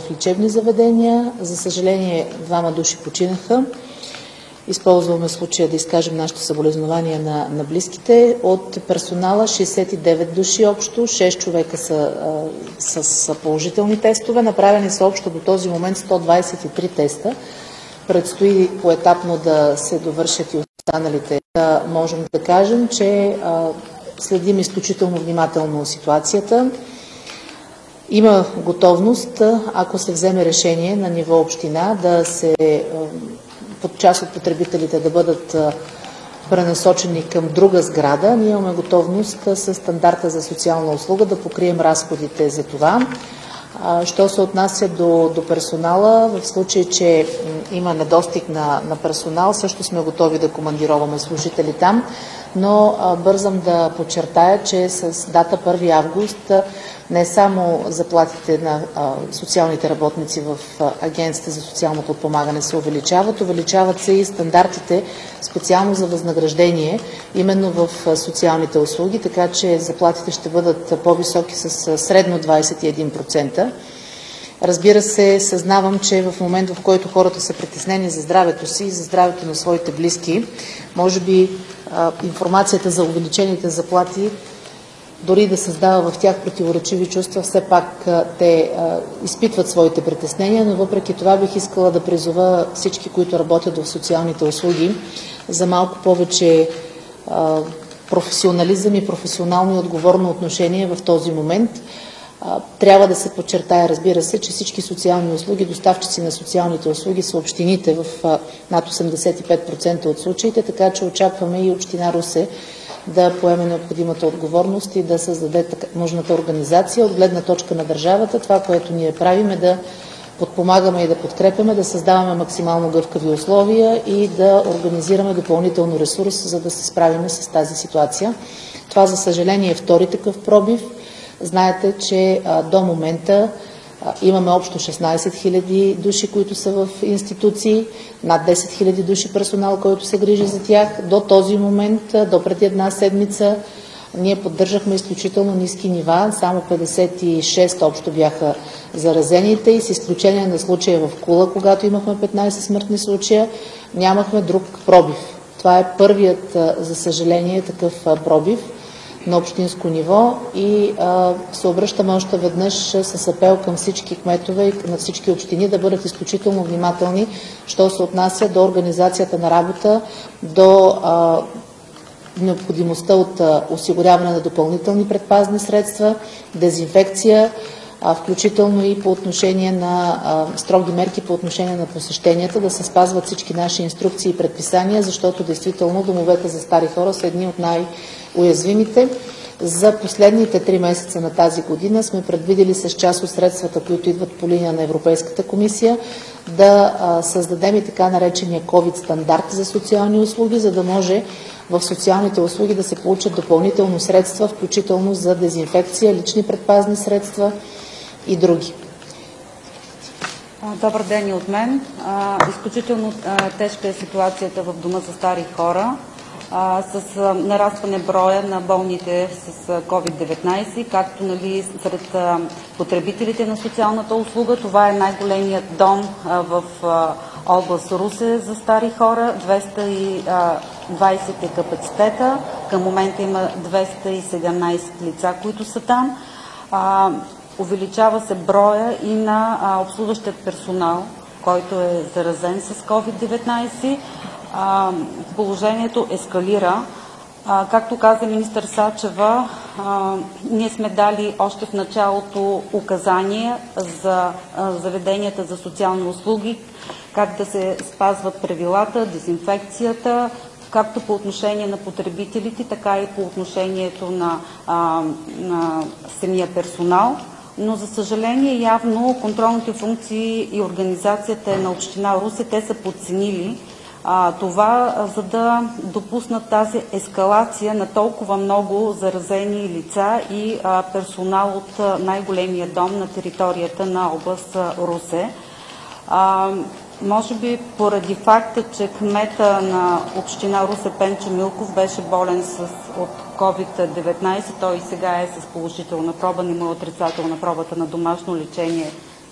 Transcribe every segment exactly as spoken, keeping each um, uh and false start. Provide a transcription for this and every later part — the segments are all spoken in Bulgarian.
лечебни заведения. За съжаление, двама души починаха. Използваме случая да изкажем нашето съболезнование на, на близките. От персонала шейсет и девет души общо, шест човека са а, с положителни тестове. Направени са общо до този момент сто двадесет и три теста. Предстои поетапно да се довършат и останалите. Да можем да кажем, че а, следим изключително внимателно ситуацията. Има готовност, ако се вземе решение на ниво община, да се под част от потребителите да бъдат пренасочени към друга сграда. Ние имаме готовност с стандарта за социална услуга да покрием разходите за това. Що се отнася до, до персонала, в случай, че има недостиг на, на персонал, също сме готови да командироваме служители там, но а, бързам да подчертая, че с дата първи август не само заплатите на а, социалните работници в а, Агенцията за социално подпомагане се увеличават, увеличават се и стандартите специално за възнаграждение, именно в а, социалните услуги, така че заплатите ще бъдат по-високи с а, средно двадесет и един процента. Разбира се, съзнавам, че в момент, в който хората са притеснени за здравето си и за здравето на своите близки, може би а, информацията за увеличените заплати дори да създава в тях противоречиви чувства, все пак а, те а, изпитват своите притеснения, но въпреки това бих искала да призова всички, които работят в социалните услуги, за малко повече а, професионализъм и професионално и отговорно отношение в този момент. Трябва да се подчертая, разбира се, че всички социални услуги, доставчици на социалните услуги са общините в над осемдесет и пет процента от случаите, така че очакваме и община Русе да поеме необходимата отговорност и да създаде нужната организация. От гледна точка на държавата, това, което ние правим, е да подпомагаме и да подкрепяме, да създаваме максимално гъвкави условия и да организираме допълнително ресурс, за да се справим с тази ситуация. Това, за съжаление, е втори такъв пробив. Знаете, че а, до момента а, имаме общо шестнадесет хиляди души, които са в институции, над десет хиляди души персонал, който се грижи за тях. До този момент, а, до преди една седмица, ние поддържахме изключително ниски нива. Само петдесет и шест общо бяха заразените и с изключение на случая в Кула, когато имахме петнадесет смъртни случая, нямахме друг пробив. Това е първият, а, за съжаление, такъв а, пробив на общинско ниво и а, се обръщаме още веднъж с апел към всички кметове и на всички общини да бъдат изключително внимателни, що се отнася до организацията на работа, до а, необходимостта от а, осигуряване на допълнителни предпазни средства, дезинфекция, а, включително и по отношение на а, строги мерки по отношение на посещенията, да се спазват всички наши инструкции и предписания, защото действително домовете за стари хора са едни от най-уязвимите. За последните три месеца на тази година сме предвидели с част от средствата, които идват по линия на Европейската комисия, да а, създадем и така наречения COVID стандарт за социални услуги, за да може в социалните услуги да се получат допълнително средства, включително за дезинфекция, лични предпазни средства и други. Добър ден и от мен. Изключително тежка е ситуацията в Дома за стари хора, с нарастване броя на болните с ковид деветнадесет, както нали, сред потребителите на социалната услуга. Това е най-големият дом в област Русе за стари хора. двеста и двадесет е капацитета. Към момента има двеста и седемнадесет лица, които са там. Увеличава се броя и на а, обслужващият персонал, който е заразен с ковид деветнадесет. А, положението ескалира. А, както каза министър Сачева, а, ние сме дали още в началото указания за а, заведенията за социални услуги, как да се спазват правилата, дезинфекцията, както по отношение на потребителите, така и по отношението на, а, на самия персонал. Но за съжаление явно контролните функции и организацията е на община Русе. Те са подценили а, това, а, за да допуснат тази ескалация на толкова много заразени лица и а, персонал от най-големия дом на територията на област а, Русе. А, може би поради факта, че кмета на община Русе Пенчо Милков беше болен с, от ковид деветнадесет, той и сега е с положителна проба, не му е отрицателна пробата на домашно лечение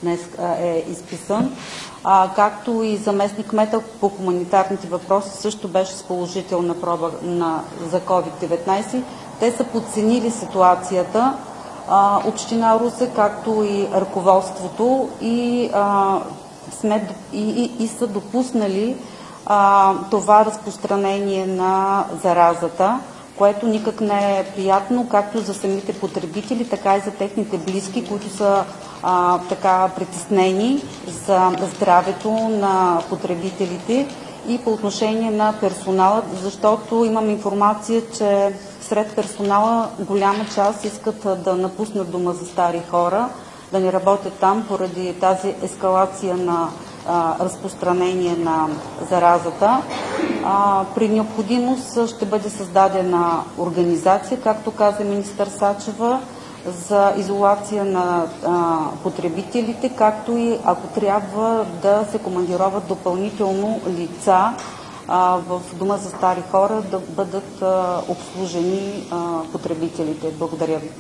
днес е изписан. А, както и заместник кмета по хуманитарните въпроси също беше с положителна проба на, за ковид деветнайсет. Те са подценили ситуацията, а, община Русе, както и ръководството и, а, сме, и, и, и са допуснали а, това разпространение на заразата, което никак не е приятно, както за самите потребители, така и за техните близки, които са а, така притеснени за здравето на потребителите и по отношение на персонала, защото имам информация, че сред персонала голяма част искат да напуснат дома за стари хора, да не работят там поради тази ескалация на а, разпространение на заразата. А, при необходимост ще бъде създадена организация, както каза министър Сачева, за изолация на а, потребителите, както и ако трябва да се командироват допълнително лица а, в дома за стари хора да бъдат а, обслужени а, потребителите. Благодаря ви.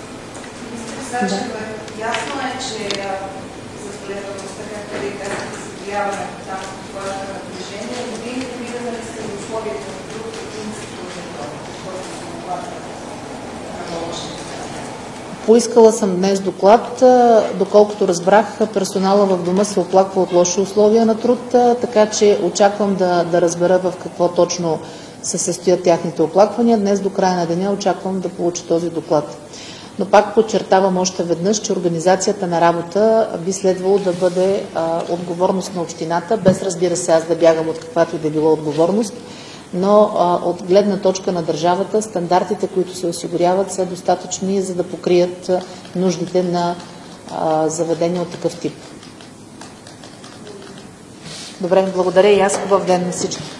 Да. Ясно е, че за солидарността, както ви казахте, се влияваме там с това напрежение, но вие виждаме ли сте условията на труд и институционно, който се оплаква на научни? Поискала съм днес доклад. Доколкото разбрах, персонала в дома се оплаква от лоши условия на труд, така че очаквам да, да разбера в какво точно се състоят тяхните оплаквания. Днес до края на деня очаквам да получа този доклад. Но пак подчертавам още веднъж, че организацията на работа би следвало да бъде а, отговорност на общината, без, разбира се, аз да бягам от каквато и да било отговорност, но а, от гледна точка на държавата стандартите, които се осигуряват, са достатъчни, за да покрият нуждите на а, заведения от такъв тип. Добре, благодаря и аз. Хубав ден на всички.